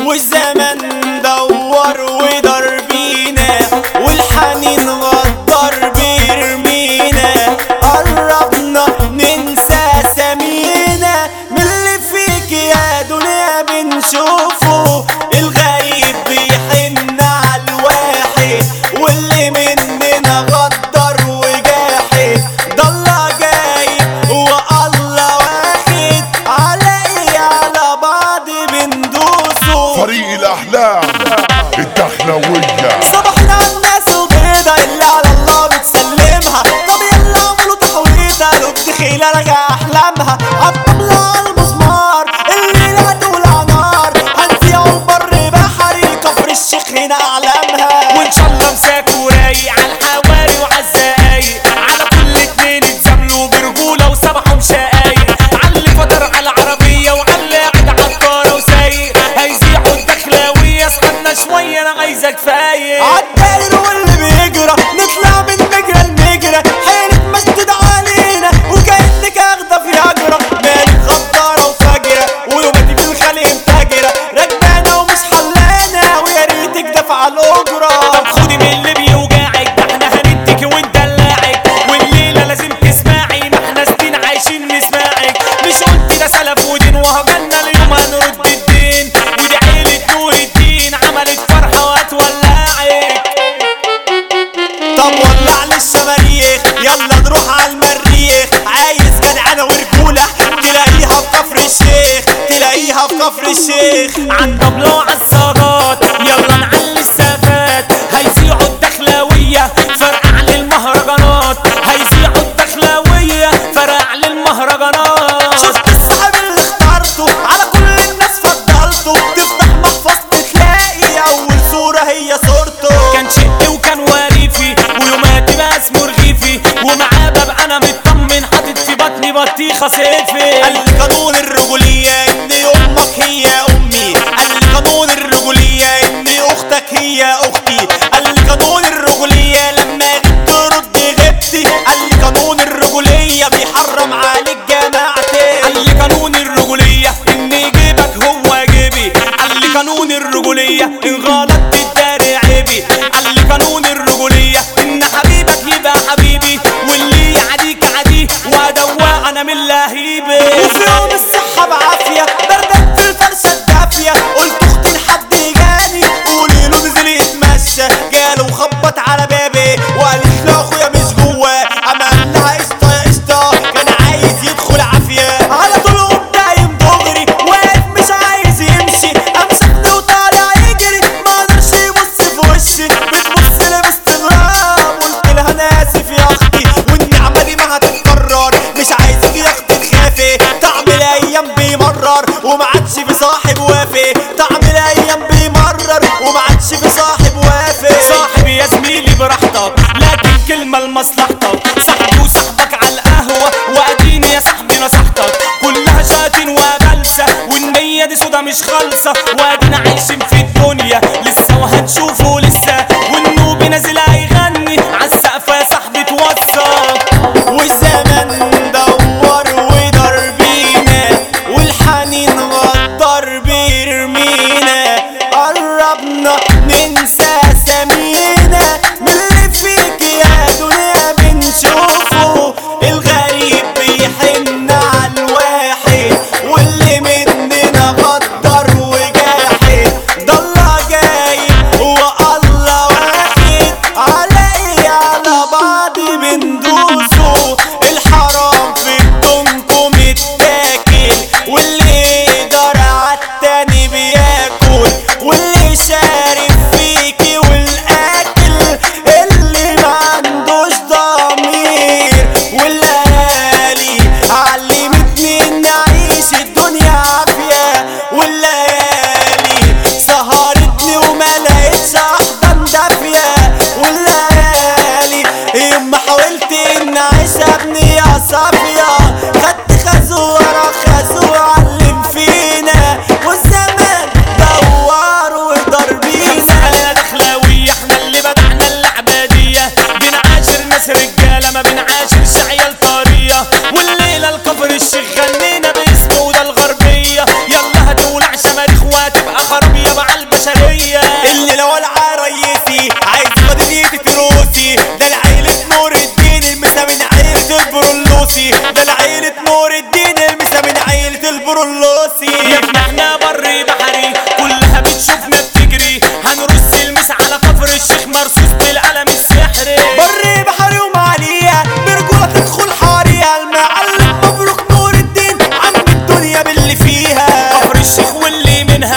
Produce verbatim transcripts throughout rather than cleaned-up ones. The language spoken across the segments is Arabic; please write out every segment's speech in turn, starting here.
والزمن دور ودار بينا والحنين غدر بيرمينا قربنا ننسى سمينا من اللي فيك يا دنيا بنشوفه الغريب بيحن على الواحد واللي مننا غدر وجاحد ضل جايب والله واحد على ايه على بعض بندوسه فريق الأحلام الدخلوية صبحنا على الناس البيضة اللي على الله بتسلمها طب يلا عملوا تحويطة لو بتخيلة رجع أحلامها عالطبلة على المزمار اللي لا تولع نار هنفيعوا البر بحري كفر الشيخ هنا أعلامها وان شاء الله مساك ورايق على الحواري وعلى الزقايق على كل اتنين اتزاملوا برجولة وسبحوا شقايق على اللي فطر على العربية وعلى اللي قاعد عالطارة وسايق هيزيحوا الدخلاوية اسخنا شوية انا عايزك فايق عالداير واللي بيجرى نطلع من مجرى المجرى حيرة مسجد علينا وكأنك اخدة في هجرة مالك غدارة وفجرة ويوماتي بالخلق متاجرة راكبانة ومش حلانة ويا ريتك دافعة الأجرة طب خدي من اللي بيوجعك ده احنا هنديكي وندلعك والليلة لازم تسمعي ما احنا سنين عايشين نسمعك مش قلت ده سلف ودين وهجلنا اليوم هنرد الدين ودي عيلة نور الدين عملت فرحة وهتولعك طب ولع للشماريخ يلا نروح على المريخ عايز جدعنة ورجولة تلاقيها في كفر الشيخ تلاقيها في كفر الشيخ عالطبلة وعالصاجات يلا نعلي السقفات هيذيعوا الدخلاوية فرقع للمهرجانات هيذيعوا الدخلاوية فرقع للمهرجانات شفت الصاحب اللي اخترته على كل الناس فضلته تفتح محفظة تلاقي أول صورة هي صورته كان شقي وكان وريفي ويوماتي بقى اسمه رغيفي ومعاه ببقى انا مطمن حاطط في بطني بطيخة صيفي قال لي قانون الرجولية إن أمك هي أمي قال لي قانون الرجولية إن أختك هي أختي قال لي قانون الرجولية لما غبت رد غبتي قال لي قانون الرجولية بيحرم عليك جماعتي قال لي قانون الرجولية ان جيبك هو جيبي قال لي قانون الرجولية ان غلطت الداري عيبي قال لي قانون الرجولية ان حبيبك يبقى حبيبي واللي يعديك عديه وادوق انا من لهيبي وفي يوم الصحة بعافية بردت في الفرشة الدافية قلت اختي لحد جاني قولي له نزل يتمشى جاله وخبط على بابي وقال لي لا اخويا مش جواه اما قال لها قشطة يا قشطة كان عايز يدخل عافية على طول قمت قايم دغري واقف مش عايز يمشي قام شافني وطالع يجري ما قدرش يبص في وشي بتبص لي باستغراب قلت لها انا اسف يا اختي والنعمة دي ما هتتكرر مش عايزك يا اختي تخافي طعم الايام بيمرر وما عادش في صاحب وافي طعم الايام بيمرر وما عادش في صاحب وافي صاحبي يا زميلي براحتك لكن كلمة لمصلحتك صاحبي وصاحبك على القهوة واديني يا صاحبي نصحتك كلها شاتين وجلسة والنية دي سودا مش خالصة وادينا عايشين في الدنيا لسه وهنشوفه لسه والنوب نازل هيغني عالسقف يا صاحبي توصى والزمن دور ودار بينا والحنين غدر بيرمينا قربنا ننسى سمينا من اللي فيك يا دنيا بنشوفه الغريب بيحن على الواحد واللي مننا غدر وجاحد ضل جايب والله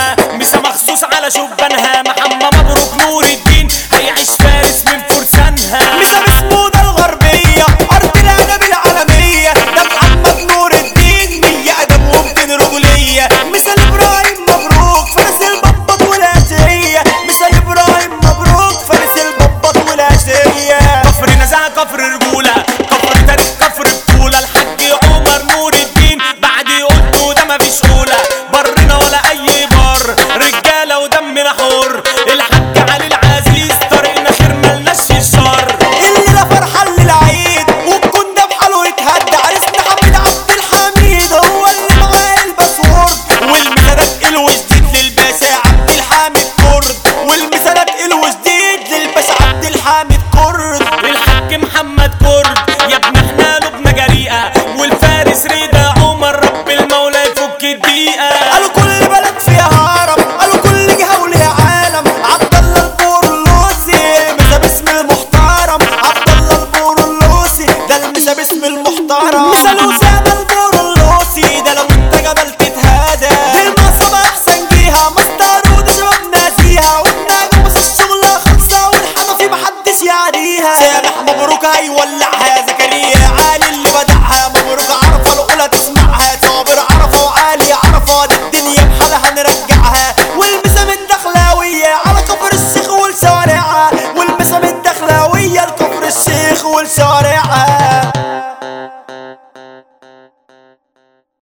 فرسانها، مسا مخصوص على شبانها، محمد مبروك نور الدين هيعيش فارس من فرسانها. مسا بسمودة الغربية أرض الأدب العالمية، ده محمد نور الدين مية أدب ومتين رجولية. مسا إبراهيم مبروك فارس البطبط والعشية، مسا إبراهيم مبروك فارس البطبط والعشية. كفر نزاهة كفر رجولة، كفر تاريخ كفر بطولة، الحاج عمر نور الدين بعد قلته ده مفيش أولى، برنا ولا أي بر رجالة ودمنا حر، الحاج علي العزيز طريقنا خير ملناش الشر. الليلة فرحة للعيد والكون ده بحاله يتهدى، عريسنا حميد عبد الحميد هو اللي معاه الباسورد، والمثالات الوجديد للباشا عبد الحميد كرد، والمثالات الوجديد للباشا عبد الحميد كرد. الحاج محمد كرد يا ابن احنا لبنا جريئة، والفارس رضا عمر رب المولى يفك الدقيقة. قالوا كل بلد فيها هرم، قالوا كل جهة وليها عالم، عبد الله البورلوسي مسا باسم المحترم، عبد الله البورلوسي ده المسا باسم المحترم. مسا الأسامة البورلوسي ده لو انت جبل تتهادى، دي المنصبة أحسن جيها مصدر ودي شباب ناسيها، والنجم بس الشغلة خلصة والحنفي محدش يعديها. سامح مبروك هيولعها، زكريا علي اللي بدعها، مبروك عرفة الأولى تسمعها، صابر عرفة وعالي عرفة دي الدنيا بحالها نرجعها. والمسا من دخلاوية على كفر الشيخ والشوارعها، والمسا من دخلاوية لكفر الشيخ والشوارعها.